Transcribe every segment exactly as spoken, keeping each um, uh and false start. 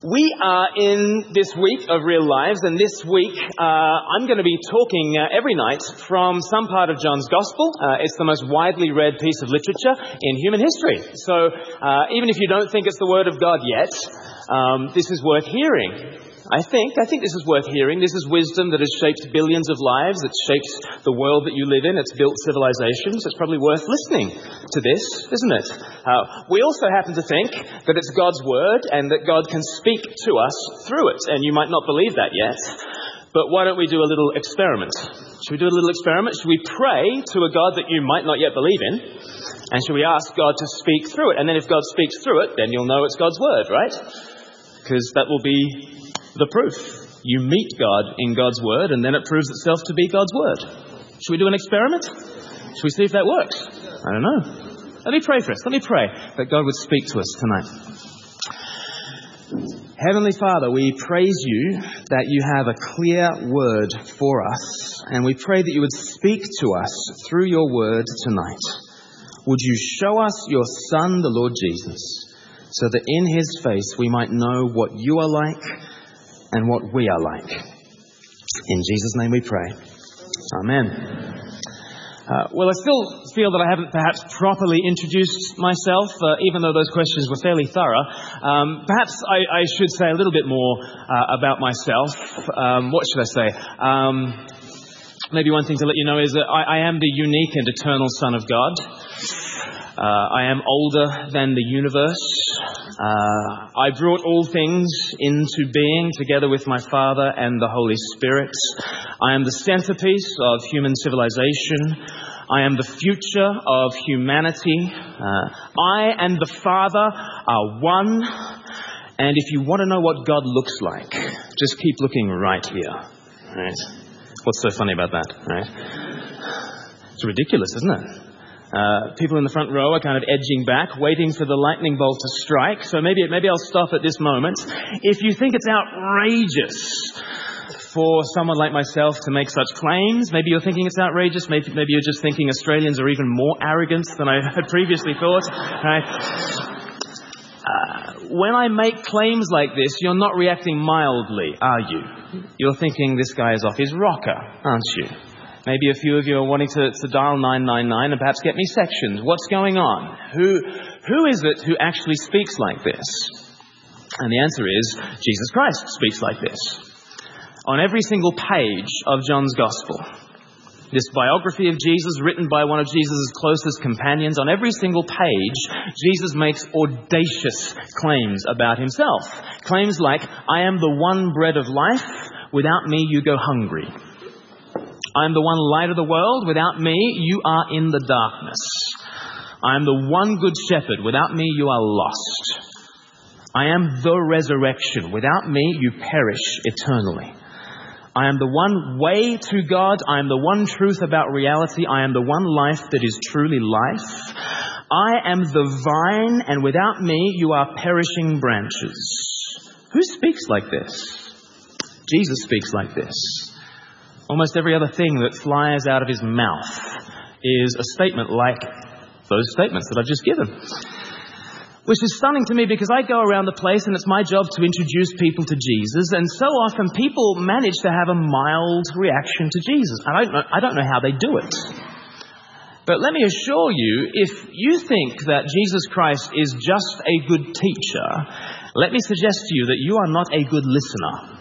We are in this week of Real Lives, and this week uh, I'm going to be talking uh, every night from some part of John's Gospel. Uh, it's the most widely read piece of literature in human history. So uh, even if you don't think it's the Word of God yet, um, this is worth hearing. I think. I think this is worth hearing. This is wisdom that has shaped billions of lives. It's shaped the world that you live in. It's built civilizations. It's probably worth listening to this, isn't it? Uh, we also happen to think that it's God's word and that God can speak to us through it. And you might not believe that yet. But why don't we do a little experiment? Should we do a little experiment? Should we pray to a God that you might not yet believe in? And should we ask God to speak through it? And then if God speaks through it, then you'll know it's God's word, right? Because that will be the proof. You meet God in God's word, and then it proves itself to be God's word. Should we do an experiment? Should we see if that works? I don't know. Let me pray for us. Let me pray that God would speak to us tonight. Heavenly Father, we praise you that you have a clear word for us, and we pray that you would speak to us through your word tonight. Would you show us your Son, the Lord Jesus, so that in his face we might know what you are like and what we are like. In Jesus' name we pray. Amen. Uh, well, I still feel that I haven't perhaps properly introduced myself, uh, even though those questions were fairly thorough. Um, perhaps I, I should say a little bit more uh, about myself. Um, what should I say? Um, maybe one thing to let you know is that I, I am the unique and eternal Son of God. Uh, I am older than the universe. Uh, I brought all things into being together with my Father and the Holy Spirit. I am the centerpiece of human civilization. I am the future of humanity. Uh, I and the Father are one. And if you want to know what God looks like, just keep looking right here. Right? What's so funny about that? Right? It's ridiculous, isn't it? Uh, people in the front row are kind of edging back, waiting for the lightning bolt to strike. So maybe maybe I'll stop at this moment. If you think it's outrageous for someone like myself to make such claims, maybe you're thinking it's outrageous. Maybe maybe you're just thinking Australians are even more arrogant than I had previously thought. Right? Uh, when I make claims like this, you're not reacting mildly, are you? You're thinking this guy is off his rocker, aren't you? Maybe a few of you are wanting to, to dial nine nine nine and perhaps get me sections. What's going on? Who, who is it who actually speaks like this? And the answer is, Jesus Christ speaks like this. On every single page of John's Gospel, this biography of Jesus written by one of Jesus' closest companions, on every single page, Jesus makes audacious claims about himself. Claims like, I am the one bread of life. Without me, you go hungry. I am the one light of the world. Without me, you are in the darkness. I am the one good shepherd. Without me, you are lost. I am the resurrection. Without me, you perish eternally. I am the one way to God. I am the one truth about reality. I am the one life that is truly life. I am the vine, and without me, you are perishing branches. Who speaks like this? Jesus speaks like this. Almost every other thing that flies out of his mouth is a statement like those statements that I've just given. Which is stunning to me because I go around the place and it's my job to introduce people to Jesus, and so often people manage to have a mild reaction to Jesus. I don't know, I don't know how they do it. But let me assure you, if you think that Jesus Christ is just a good teacher, let me suggest to you that you are not a good listener.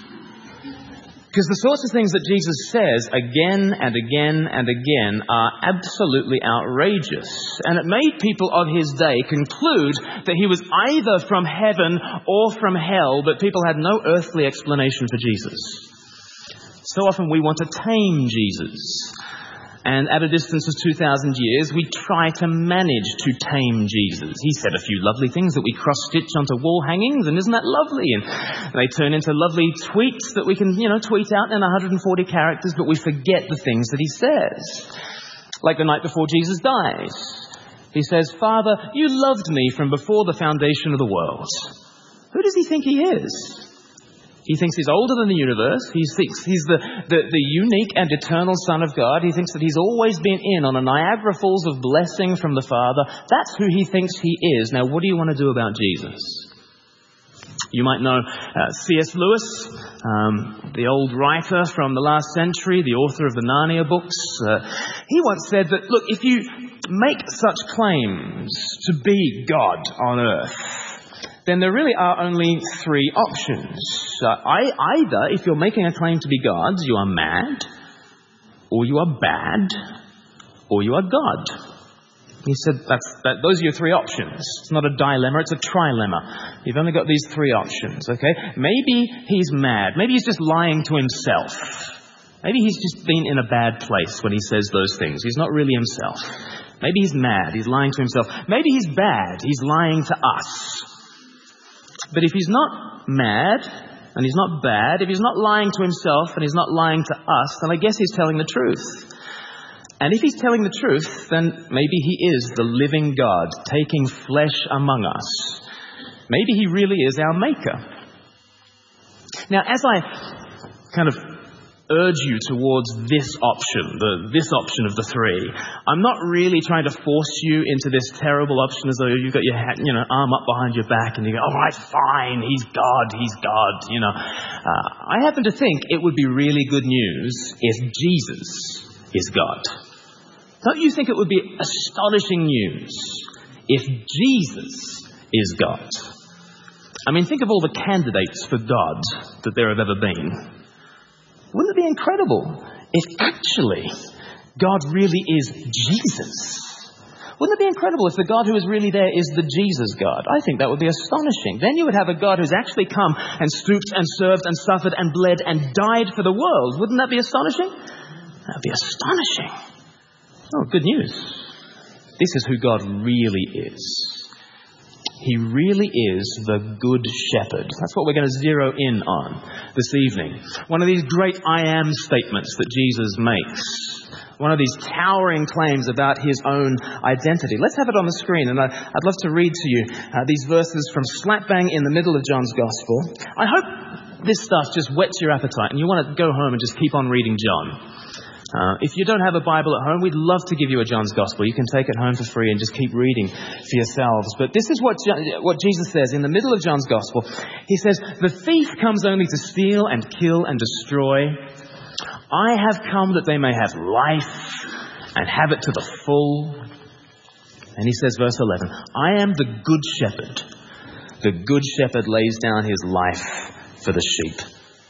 Because the sorts of things that Jesus says again and again and again are absolutely outrageous. And it made people of his day conclude that he was either from heaven or from hell, but people had no earthly explanation for Jesus. So often we want to tame Jesus. And at a distance of two thousand years, we try to manage to tame Jesus. He said a few lovely things that we cross-stitch onto wall hangings, and isn't that lovely? And they turn into lovely tweets that we can, you know, tweet out in one hundred forty characters, but we forget the things that he says. Like the night before Jesus dies. He says, Father, you loved me from before the foundation of the world. Who does he think he is? He thinks he's older than the universe. He thinks he's the, the, the unique and eternal Son of God. He thinks that he's always been in on a Niagara Falls of blessing from the Father. That's who he thinks he is. Now, what do you want to do about Jesus? You might know uh, C S Lewis, um, the old writer from the last century, the author of the Narnia books. Uh, he once said that, look, if you make such claims to be God on earth, then there really are only three options. Uh, I, either, if you're making a claim to be God, you are mad, or you are bad, or you are God. He said that's, that, those are your three options. It's not a dilemma, it's a trilemma. You've only got these three options, okay? Maybe he's mad. Maybe he's just lying to himself. Maybe he's just been in a bad place when he says those things. He's not really himself. Maybe he's mad. He's lying to himself. Maybe he's bad. He's lying to us. But if he's not mad and he's not bad, if he's not lying to himself and he's not lying to us, then I guess he's telling the truth. And if he's telling the truth, then maybe he is the living God taking flesh among us. Maybe he really is our maker. Now, as I kind of urge you towards this option, the this option of the three, I'm not really trying to force you into this terrible option as though you've got your hat, you know, arm up behind your back and you go, all right, fine, he's God, he's God, you know. Uh, I happen to think it would be really good news if Jesus is God. Don't you think it would be astonishing news if Jesus is God? I mean, think of all the candidates for God that there have ever been. Wouldn't it be incredible if actually God really is Jesus? Wouldn't it be incredible if the God who is really there is the Jesus God? I think that would be astonishing. Then you would have a God who's actually come and stooped and served and suffered and bled and died for the world. Wouldn't that be astonishing? That would be astonishing. Oh, good news. This is who God really is. He really is the Good Shepherd. That's what we're going to zero in on this evening. One of these great I am statements that Jesus makes. One of these towering claims about his own identity. Let's have it on the screen, and I, I'd love to read to you uh, these verses from slap bang in the middle of John's Gospel. I hope this stuff just whets your appetite and you want to go home and just keep on reading John. Uh, if you don't have a Bible at home, we'd love to give you a John's Gospel. You can take it home for free and just keep reading for yourselves. But this is what, what Jesus says in the middle of John's Gospel. He says, "The thief comes only to steal and kill and destroy. I have come that they may have life and have it to the full." And he says, verse eleven, "I am the good shepherd. The good shepherd lays down his life for the sheep."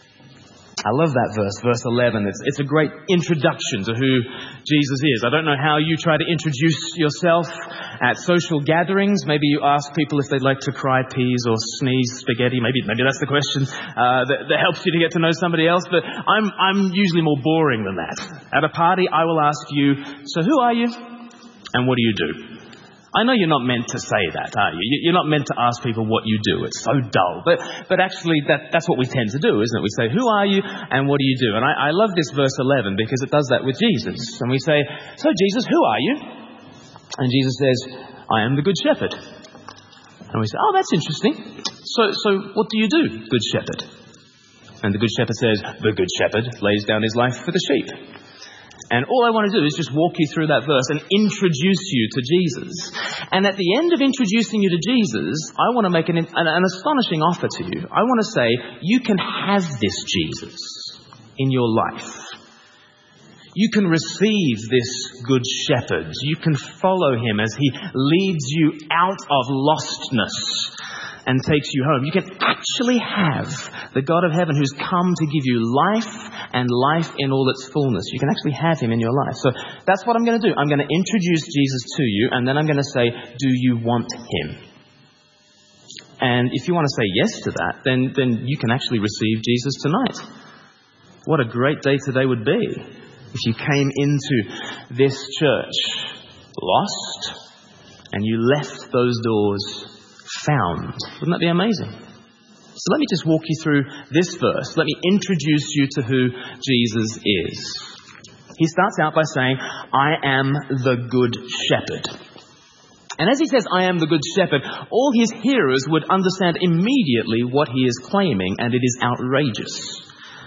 I love that verse, verse eleven. It's, it's a great introduction to who Jesus is. I don't know how you try to introduce yourself at social gatherings. Maybe you ask people if they'd like to cry peas or sneeze spaghetti. Maybe maybe that's the question uh, that, that helps you to get to know somebody else. But I'm, I'm usually more boring than that. At a party, I will ask you, "So who are you and what do you do?" I know you're not meant to say that, are you? You're not meant to ask people what you do. It's so dull. But but actually, that, that's what we tend to do, isn't it? We say, "Who are you and what do you do?" And I, I love this verse eleven because it does that with Jesus. And we say, "So Jesus, who are you?" And Jesus says, "I am the Good Shepherd." And we say, "Oh, that's interesting. So, so what do you do, Good Shepherd?" And the Good Shepherd says, "The Good Shepherd lays down his life for the sheep." And all I want to do is just walk you through that verse and introduce you to Jesus. And at the end of introducing you to Jesus, I want to make an, an, an astonishing offer to you. I want to say, you can have this Jesus in your life. You can receive this Good Shepherd. You can follow him as he leads you out of lostness and takes you home. You can actually have the God of heaven who's come to give you life and life in all its fullness. You can actually have him in your life. So that's what I'm going to do. I'm going to introduce Jesus to you, and then I'm going to say, do you want him? And if you want to say yes to that, then, then you can actually receive Jesus tonight. What a great day today would be if you came into this church lost and you left those doors found. Wouldn't that be amazing? So let me just walk you through this verse. Let me introduce you to who Jesus is. He starts out by saying, "I am the Good Shepherd." And as he says, "I am the Good Shepherd," all his hearers would understand immediately what he is claiming, and it is outrageous.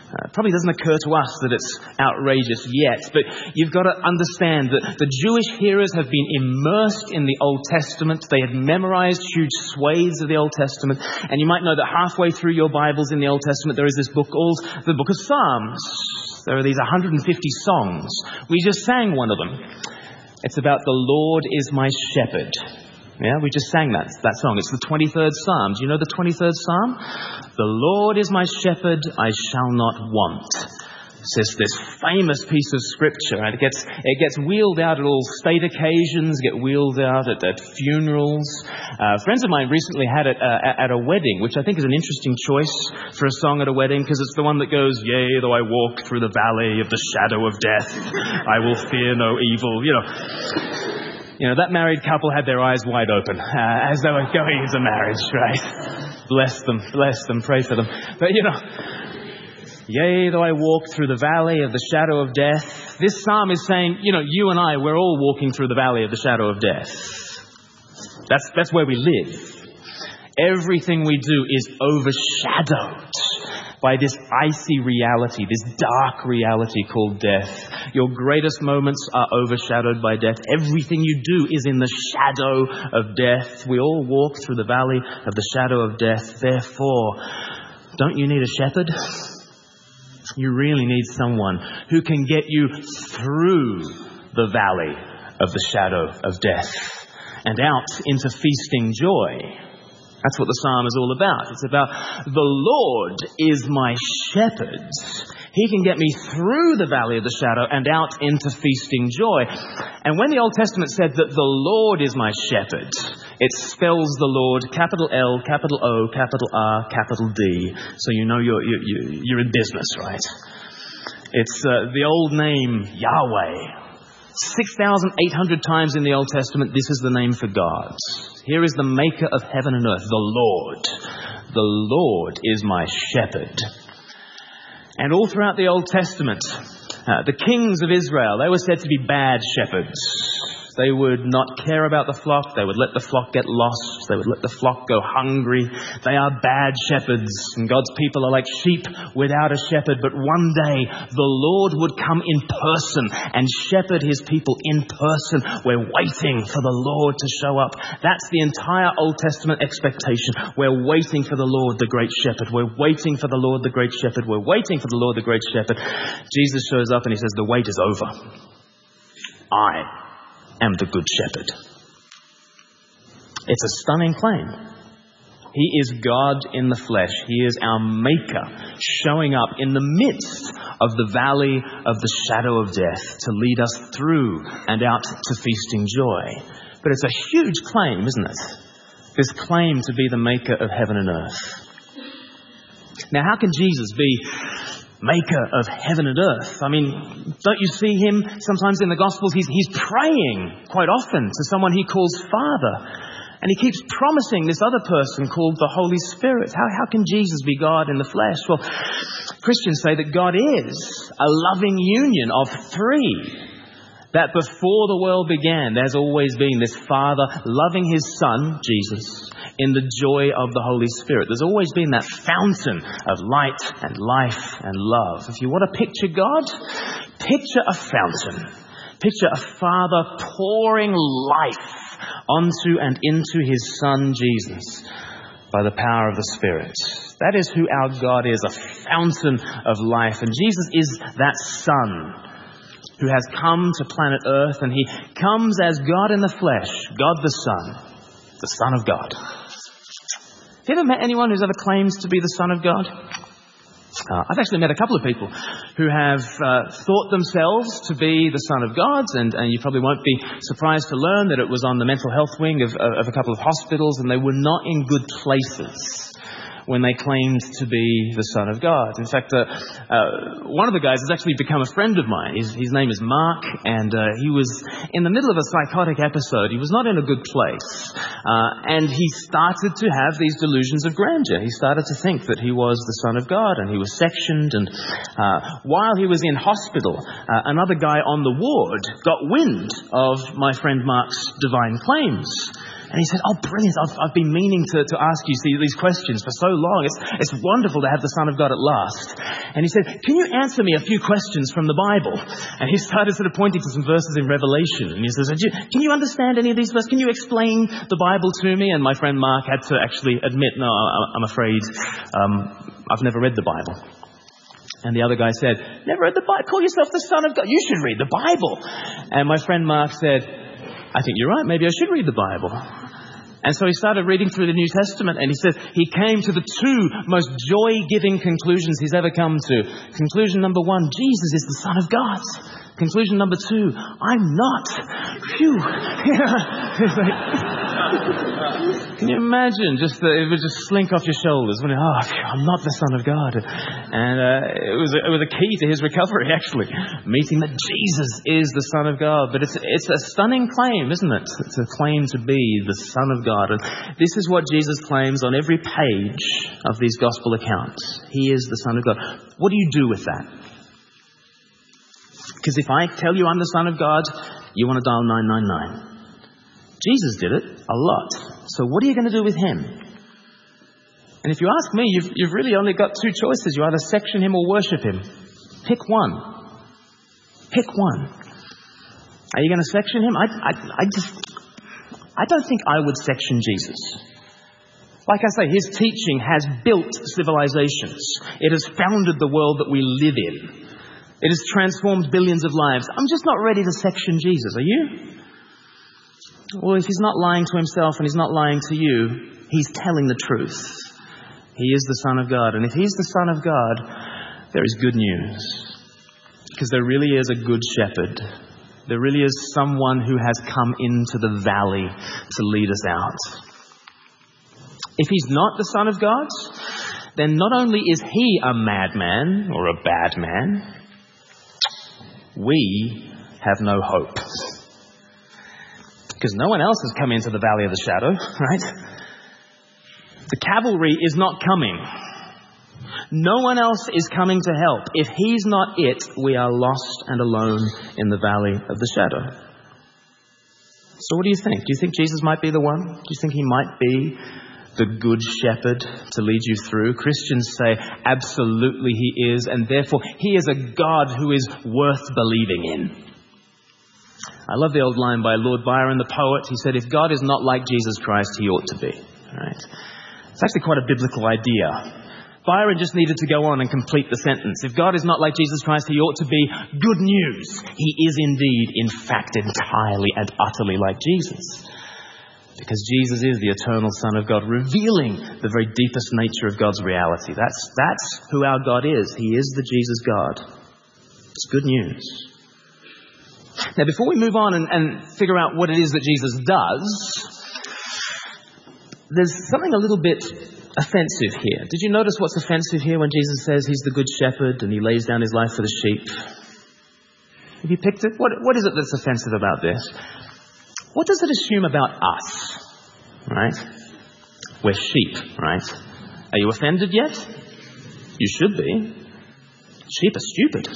Uh, probably doesn't occur to us that it's outrageous yet, but you've got to understand that the Jewish hearers have been immersed in the Old Testament. They had memorized huge swathes of the Old Testament, and you might know that halfway through your Bibles in the Old Testament there is this book called the Book of Psalms. There are these one hundred fifty songs. We just sang one of them. It's about the Lord is my shepherd. Yeah, we just sang that, that song. It's the twenty-third Psalm. Do you know the twenty-third Psalm? The Lord is my shepherd, I shall not want. It's this famous piece of scripture, and it gets it gets wheeled out at all state occasions, get wheeled out at, at funerals. Uh, friends of mine recently had it uh, at a wedding, which I think is an interesting choice for a song at a wedding, because it's the one that goes, "Yea, though I walk through the valley of the shadow of death, I will fear no evil." You know. You know, that married couple had their eyes wide open uh, as they were going into marriage, right? Bless them, bless them, pray for them. But, you know, yea, though I walk through the valley of the shadow of death. This psalm is saying, you know, you and I, we're all walking through the valley of the shadow of death. That's, that's where we live. Everything we do is overshadowed by this icy reality, this dark reality called death. Your greatest moments are overshadowed by death. Everything you do is in the shadow of death. We all walk through the valley of the shadow of death. Therefore, don't you need a shepherd? You really need someone who can get you through the valley of the shadow of death and out into feasting joy. That's what the psalm is all about. It's about the Lord is my shepherd. He can get me through the valley of the shadow and out into feasting joy. And when the Old Testament said that the Lord is my shepherd, it spells the Lord capital L, capital O, capital R, capital D. So you know you're, you're, you're in business, right? It's uh, the old name Yahweh. six thousand eight hundred times in the Old Testament, this is the name for God. Here is the maker of heaven and earth, the Lord. The Lord is my shepherd. And all throughout the Old Testament, uh, the kings of Israel, they were said to be bad shepherds. They would not care about the flock. They would let the flock get lost. They would let the flock go hungry. They are bad shepherds. And God's people are like sheep without a shepherd. But one day the Lord would come in person and shepherd his people in person. We're waiting for the Lord to show up. That's the entire Old Testament expectation. We're waiting for the Lord, the great shepherd. We're waiting for the Lord, the great shepherd. We're waiting for the Lord, the great shepherd. Jesus shows up and he says, the wait is over. I am the good shepherd. It's a stunning claim. He is God in the flesh. He is our maker, showing up in the midst of the valley of the shadow of death to lead us through and out to feasting joy. But it's a huge claim, isn't it? This claim to be the maker of heaven and earth. Now, how can Jesus be maker of heaven and earth? I mean, don't you see him sometimes in the Gospels? He's, he's praying quite often to someone he calls Father. And he keeps promising this other person called the Holy Spirit. How, how can Jesus be God in the flesh? Well, Christians say that God is a loving union of three. That before the world began, there's always been this Father loving his Son, Jesus, in the joy of the Holy Spirit. There's always been that fountain of light and life and love. If you want to picture God, picture a fountain. Picture a Father pouring life onto and into his Son, Jesus, by the power of the Spirit. That is who our God is, a fountain of life. And Jesus is that Son who has come to planet Earth, and he comes as God in the flesh, God the Son, the Son of God. Have you ever met anyone who's ever claims to be the Son of God? Uh, I've actually met a couple of people who have uh, thought themselves to be the Son of God, and, and you probably won't be surprised to learn that it was on the mental health wing of, of a couple of hospitals, and they were not in good places when they claimed to be the Son of God. In fact, uh, uh, one of the guys has actually become a friend of mine. His, his name is Mark, and uh, he was in the middle of a psychotic episode. He was not in a good place. Uh, and he started to have these delusions of grandeur. He started to think that he was the Son of God, and he was sectioned. And uh, while he was in hospital, uh, another guy on the ward got wind of my friend Mark's divine claims. And he said, oh, brilliant. I've, I've been meaning to, to ask you see, these questions for so long. It's, it's wonderful to have the Son of God at last. And he said, can you answer me a few questions from the Bible? And he started sort of pointing to some verses in Revelation. And he says, can you understand any of these verses? Can you explain the Bible to me? And my friend Mark had to actually admit, no, I'm afraid um, I've never read the Bible. And the other guy said, never read the Bible? Call yourself the Son of God. You should read the Bible. And my friend Mark said, I think you're right. Maybe I should read the Bible. And so he started reading through the New Testament, and he said he came to the two most joy-giving conclusions he's ever come to. Conclusion number one, Jesus is the Son of God. Conclusion number two, I'm not. Phew. Can you imagine? Just the, it would just slink off your shoulders when, oh, phew, I'm not the Son of God. And uh, it was a, it was a key to his recovery, actually, meeting that Jesus is the Son of God. But it's it's a stunning claim, isn't it? It's a claim to be the Son of God. And this is what Jesus claims on every page of these gospel accounts. He is the Son of God. What do you do with that? Because if I tell you I'm the Son of God, you want to dial nine nine nine. Jesus did it a lot. So what are you going to do with him? And if you ask me, you've, you've really only got two choices. You either section him or worship him. Pick one. Pick one. Are you going to section him? I, I, I just, I don't think I would section Jesus. Like I say, his teaching has built civilizations. It has founded the world that we live in. It has transformed billions of lives. I'm just not ready to section Jesus. Are you? Well, if he's not lying to himself and he's not lying to you, he's telling the truth. He is the Son of God. And if he's the Son of God, there is good news. Because there really is a good shepherd. There really is someone who has come into the valley to lead us out. If he's not the Son of God, then not only is he a madman or a bad man, we have no hope. Because no one else has come into the valley of the shadow, right? The cavalry is not coming. No one else is coming to help. If he's not it, we are lost and alone in the valley of the shadow. So what do you think? Do you think Jesus might be the one? Do you think he might be the good shepherd to lead you through? Christians say absolutely he is, and therefore he is a God who is worth believing in. I love the old line by Lord Byron, the poet. He said, if God is not like Jesus Christ, he ought to be. Right? It's actually quite a biblical idea. Byron just needed to go on and complete the sentence. If God is not like Jesus Christ, he ought to be good news. He is indeed, in fact, entirely and utterly like Jesus. Because Jesus is the eternal Son of God, revealing the very deepest nature of God's reality. That's, that's who our God is. He is the Jesus God. It's good news. Now, before we move on and, and figure out what it is that Jesus does, there's something a little bit offensive here. Did you notice what's offensive here when Jesus says he's the good shepherd and he lays down his life for the sheep? Have you picked it? What, what is it that's offensive about this? What does it assume about us? Right? We're sheep, right? Are you offended yet? You should be. Sheep are stupid.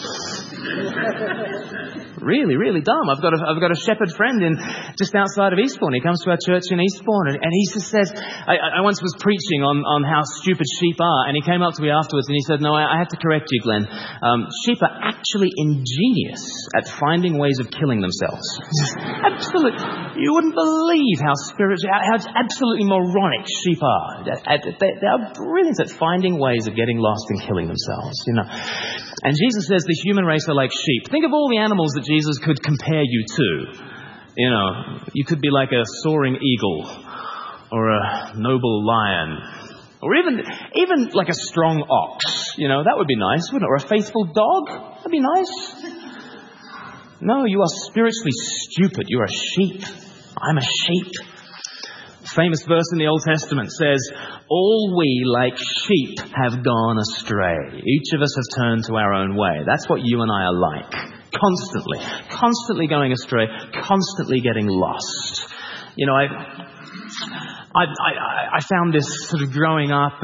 Really, really dumb. I've got a, I've got a shepherd friend in just outside of Eastbourne. He comes to our church in Eastbourne, and, and he just says, I, I once was preaching on, on how stupid sheep are, and he came up to me afterwards and he said, no, I, I have to correct you, Glenn. Um, sheep are actually ingenious at finding ways of killing themselves. Absolutely. You wouldn't believe how spiritual, how, how absolutely moronic sheep are. They, they are brilliant at finding ways of getting lost and killing themselves, you know. And Jesus says the human race are like sheep. Think of all the animals that Jesus could compare you to. You know, you could be like a soaring eagle or a noble lion or even even like a strong ox. You know, that would be nice, wouldn't it? Or a faithful dog. That'd be nice. No, you are spiritually stupid. You're a sheep. I'm a sheep. Famous verse in the Old Testament says, all we like sheep have gone astray. Each of us has turned to our own way. That's what you and I are like. Constantly. Constantly going astray. Constantly getting lost. You know, I, I, I, I found this sort of growing up, and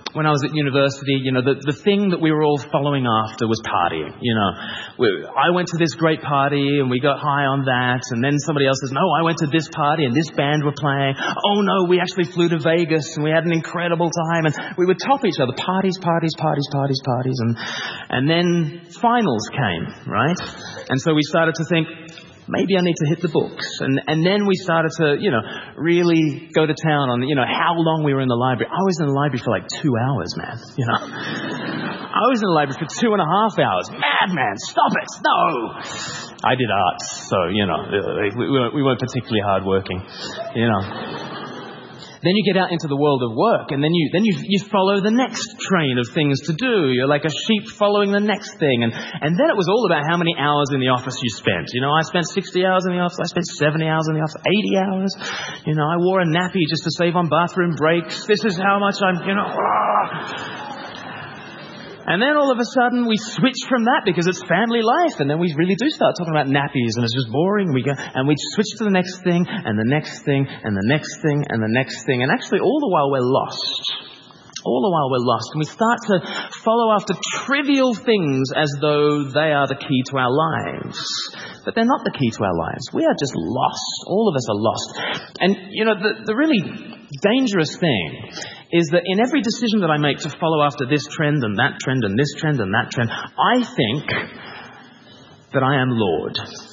when I was at university, you know, the, the thing that we were all following after was partying. You know, we, I went to this great party and we got high on that. And then somebody else says, no, I went to this party and this band were playing. Oh no, we actually flew to Vegas and we had an incredible time. And we would top each other. Parties, parties, parties, parties, parties. And, and then finals came, right? And so we started to think, maybe I need to hit the books. And and then we started to, you know, really go to town on, you know, how long we were in the library. I was in the library for like two hours, man, you know. I was in the library for two and a half hours. Madman, stop it. No. I did arts, so, you know, we weren't, we weren't particularly hardworking, you know. Then you get out into the world of work, and then you then you you follow the next train of things to do. You're like a sheep following the next thing. And, and then it was all about how many hours in the office you spent. You know, I spent sixty hours in the office. I spent seventy hours in the office. eighty hours. You know, I wore a nappy just to save on bathroom breaks. This is how much I'm, you know... Ah. And then all of a sudden we switch from that because it's family life, and then we really do start talking about nappies, and it's just boring. We go and we switch to the next thing, and the next thing, and the next thing, and the next thing, and actually all the while we're lost. All the while we're lost, and we start to follow after trivial things as though they are the key to our lives. But they're not the key to our lives. We are just lost. All of us are lost. And, you know, the, the really dangerous thing is that in every decision that I make to follow after this trend and that trend and this trend and that trend, I think that I am Lord.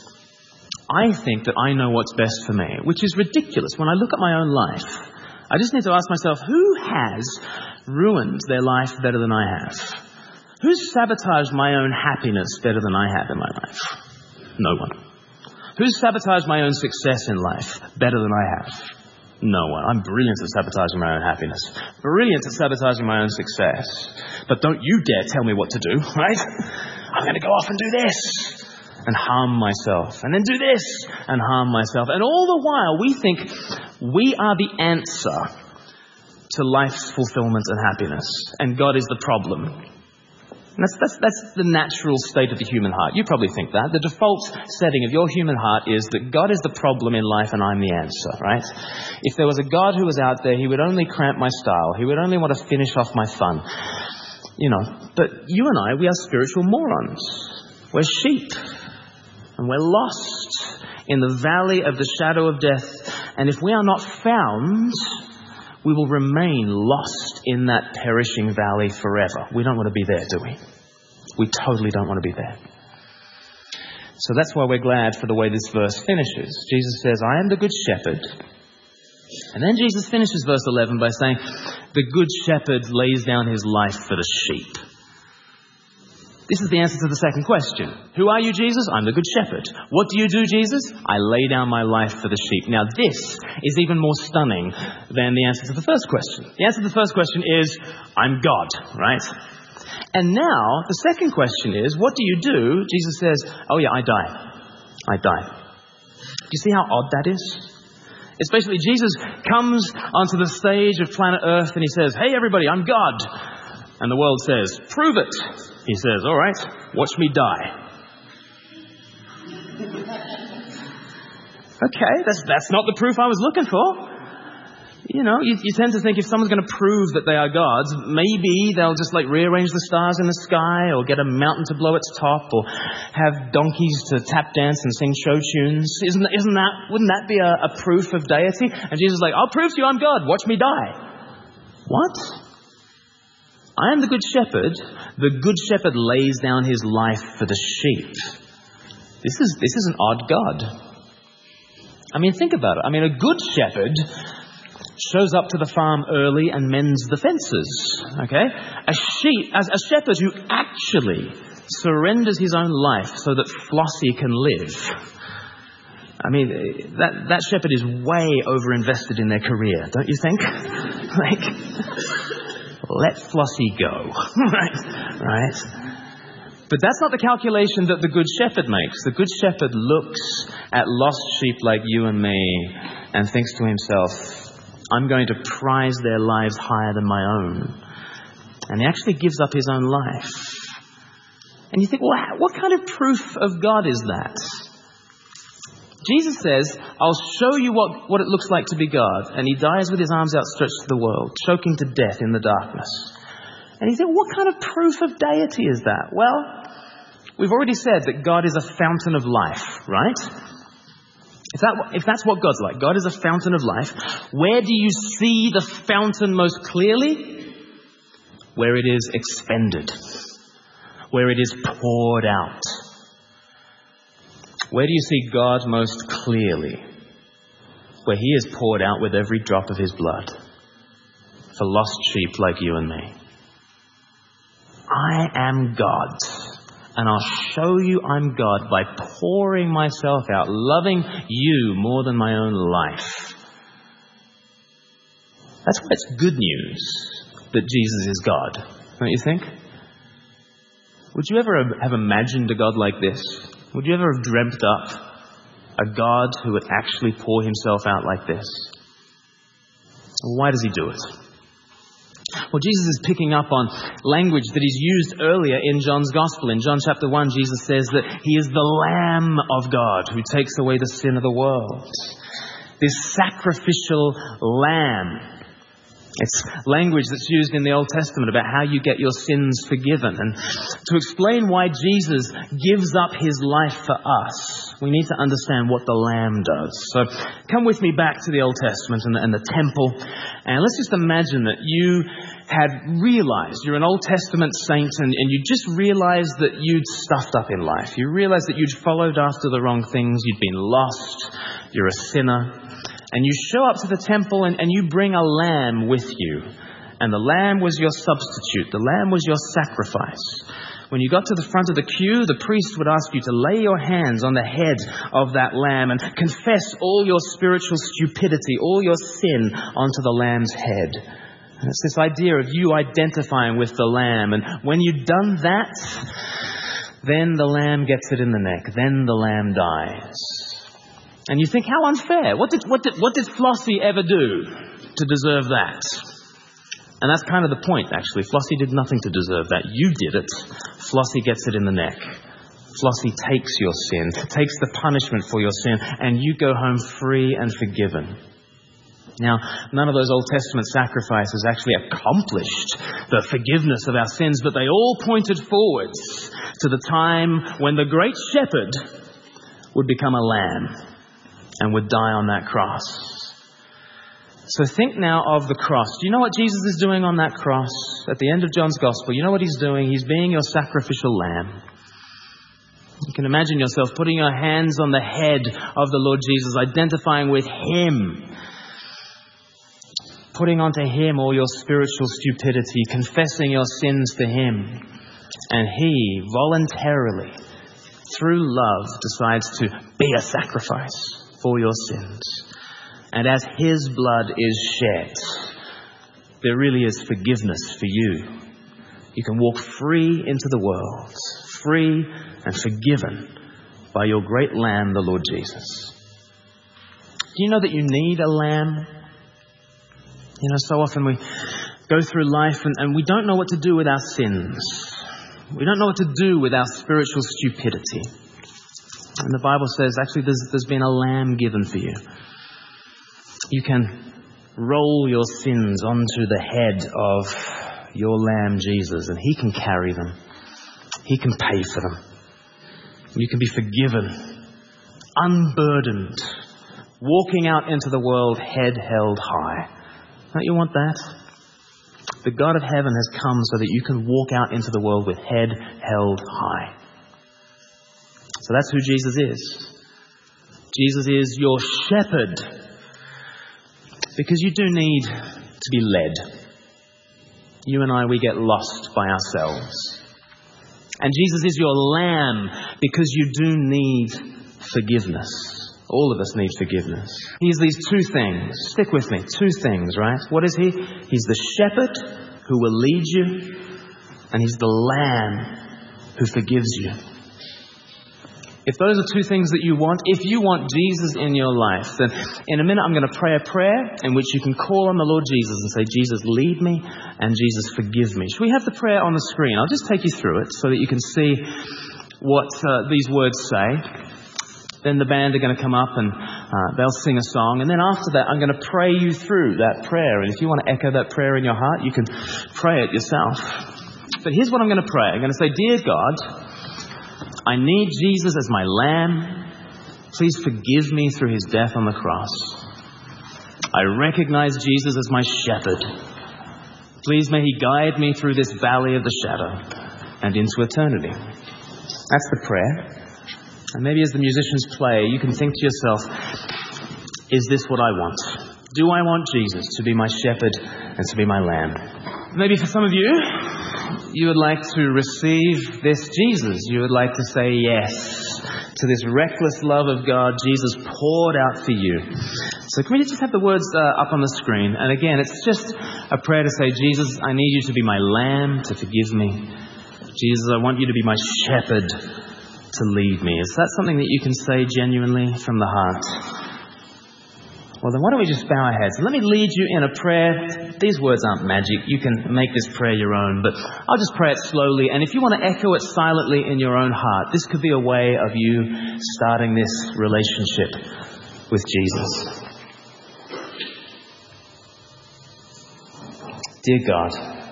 I think that I know what's best for me, which is ridiculous. When I look at my own life, I just need to ask myself, who has ruined their life better than I have? Who's sabotaged my own happiness better than I have in my life? No one. Who's sabotaged my own success in life better than I have? No one. I'm brilliant at sabotaging my own happiness. Brilliant at sabotaging my own success. But don't you dare tell me what to do, right? I'm going to go off and do this and harm myself. And then do this and harm myself. And all the while we think we are the answer to life's fulfillment and happiness. And God is the problem. And that's, that's, that's the natural state of the human heart. You probably think that. The default setting of your human heart is that God is the problem in life and I'm the answer, right? If there was a God who was out there, he would only cramp my style. He would only want to finish off my fun. You know, but you and I, we are spiritual morons. We're sheep. And we're lost in the valley of the shadow of death. And if we are not found, we will remain lost in that perishing valley forever. We don't want to be there, do we? We totally don't want to be there. So that's why we're glad for the way this verse finishes. Jesus says, I am the good shepherd. And then Jesus finishes verse eleven by saying, the good shepherd lays down his life for the sheep. This is the answer to the second question. Who are you, Jesus? I'm the good shepherd. What do you do, Jesus? I lay down my life for the sheep. Now this is even more stunning than the answer to the first question. The answer to the first question is, I'm God, right? And now the second question is, what do you do? Jesus says, oh yeah, I die. I die. Do you see how odd that is? It's basically Jesus comes onto the stage of planet Earth and he says, hey everybody, I'm God. And the world says, prove it. He says, all right, watch me die. Okay, that's that's not the proof I was looking for. You know, you, you tend to think if someone's going to prove that they are gods, maybe they'll just like rearrange the stars in the sky or get a mountain to blow its top or have donkeys to tap dance and sing show tunes. Isn't, isn't that, wouldn't that be a, a proof of deity? And Jesus is like, I'll prove to you I'm God. Watch me die. What? I am the good shepherd. The good shepherd lays down his life for the sheep. This is, this is an odd God. I mean, think about it. I mean, a good shepherd shows up to the farm early and mends the fences. Okay? A sheep, as a shepherd who actually surrenders his own life so that Flossie can live. I mean, that, that shepherd is way over-invested in their career, don't you think? Like, let Flossie go. right? Right? But that's not the calculation that the Good Shepherd makes. The Good Shepherd looks at lost sheep like you and me and thinks to himself, I'm going to prize their lives higher than my own. And he actually gives up his own life. And you think, well, what kind of proof of God is that? Jesus says, I'll show you what, what it looks like to be God. And he dies with his arms outstretched to the world, choking to death in the darkness. And you think, what kind of proof of deity is that? Well, we've already said that God is a fountain of life, right? If, that, if that's what God's like, God is a fountain of life, where do you see the fountain most clearly? Where it is expended, where it is poured out. Where do you see God most clearly? Where he is poured out with every drop of his blood for lost sheep like you and me. I am God, and I'll show you I'm God by pouring myself out, loving you more than my own life. That's why it's good news that Jesus is God, don't you think? Would you ever have imagined a God like this? Would you ever have dreamt up a God who would actually pour himself out like this? Why does he do it? Well, Jesus is picking up on language that he's used earlier in John's Gospel. In John chapter one, Jesus says that he is the Lamb of God who takes away the sin of the world. This sacrificial lamb. It's language that's used in the Old Testament about how you get your sins forgiven. And to explain why Jesus gives up his life for us, we need to understand what the Lamb does. So come with me back to the Old Testament and the, and the temple. And let's just imagine that you had realized, you're an Old Testament saint, and, and you just realized that you'd stuffed up in life. You realized that you'd followed after the wrong things. You'd been lost. You're a sinner. And you show up to the temple and, and you bring a lamb with you. And the lamb was your substitute. The lamb was your sacrifice. When you got to the front of the queue, the priest would ask you to lay your hands on the head of that lamb and confess all your spiritual stupidity, all your sin onto the lamb's head. And it's this idea of you identifying with the lamb. And when you've done that, then the lamb gets it in the neck. Then the lamb dies. And you think, how unfair. What did, what did, what did Flossie ever do to deserve that? And that's kind of the point, actually. Flossie did nothing to deserve that. You did it. Flossie gets it in the neck. Flossie takes your sin, takes the punishment for your sin, and you go home free and forgiven. Now, none of those Old Testament sacrifices actually accomplished the forgiveness of our sins, but they all pointed forwards to the time when the great shepherd would become a lamb and would die on that cross. So think now of the cross. Do you know what Jesus is doing on that cross? At the end of John's Gospel, you know what he's doing? He's being your sacrificial lamb. You can imagine yourself putting your hands on the head of the Lord Jesus, identifying with him, putting onto him all your spiritual stupidity, confessing your sins to him. And he voluntarily, through love, decides to be a sacrifice for your sins. And as his blood is shed, there really is forgiveness for you. You can walk free into the world, free and forgiven by your great Lamb, the Lord Jesus. Do you know that you need a lamb? You know, so often we go through life and, and we don't know what to do with our sins. We don't know what to do with our spiritual stupidity. And the Bible says, actually, there's, there's been a lamb given for you. You can roll your sins onto the head of your lamb, Jesus, and he can carry them. He can pay for them. You can be forgiven, unburdened, walking out into the world head held high. Don't you want that? The God of heaven has come so that you can walk out into the world with head held high. So that's who Jesus is. Jesus is your shepherd. Because you do need to be led. You and I, we get lost by ourselves. And Jesus is your lamb because you do need forgiveness. All of us need forgiveness. He's these two things. Stick with me. Two things, right? What is he? He's the shepherd who will lead you. And he's the lamb who forgives you. If those are two things that you want, if you want Jesus in your life, then in a minute I'm going to pray a prayer in which you can call on the Lord Jesus and say, Jesus, lead me, and Jesus, forgive me. Should we have the prayer on the screen? I'll just take you through it so that you can see what uh, these words say. Then the band are going to come up and uh, they'll sing a song. And then after that, I'm going to pray you through that prayer. And if you want to echo that prayer in your heart, you can pray it yourself. But here's what I'm going to pray. I'm going to say, Dear God, I need Jesus as my lamb. Please forgive me through his death on the cross. I recognize Jesus as my shepherd. Please may he guide me through this valley of the shadow and into eternity. That's the prayer. And maybe as the musicians play, you can think to yourself, is this what I want? Do I want Jesus to be my shepherd and to be my lamb? Maybe for some of you, you would like to receive this Jesus. You would like to say yes to this reckless love of God Jesus poured out for you. So can we just have the words uh, up on the screen? And again, it's just a prayer to say, Jesus, I need you to be my lamb, to forgive me. Jesus, I want you to be my shepherd, to lead me. Is that something that you can say genuinely from the heart? Well, then why don't we just bow our heads and let me lead you in a prayer. These words aren't magic. You can make this prayer your own, but I'll just pray it slowly. And if you want to echo it silently in your own heart, this could be a way of you starting this relationship with Jesus. Dear God,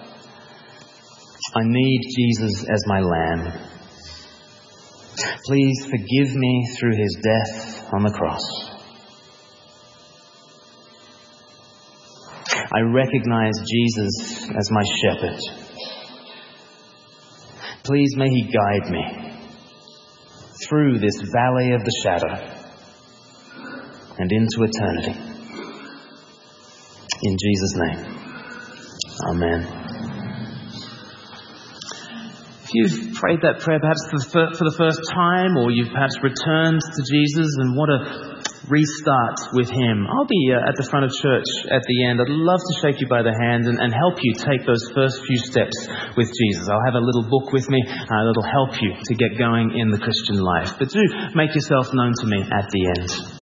I need Jesus as my lamb. Please forgive me through his death on the cross. I recognize Jesus as my shepherd. Please may he guide me through this valley of the shadow and into eternity. In Jesus' name, amen. If you've prayed that prayer perhaps for the, fir- for the first time, or you've perhaps returned to Jesus and want to restart with him, I'll be uh, at the front of church at the end. I'd love to shake you by the hand and, and help you take those first few steps with Jesus. I'll have a little book with me uh, that'll help you to get going in the Christian life. But do make yourself known to me at the end.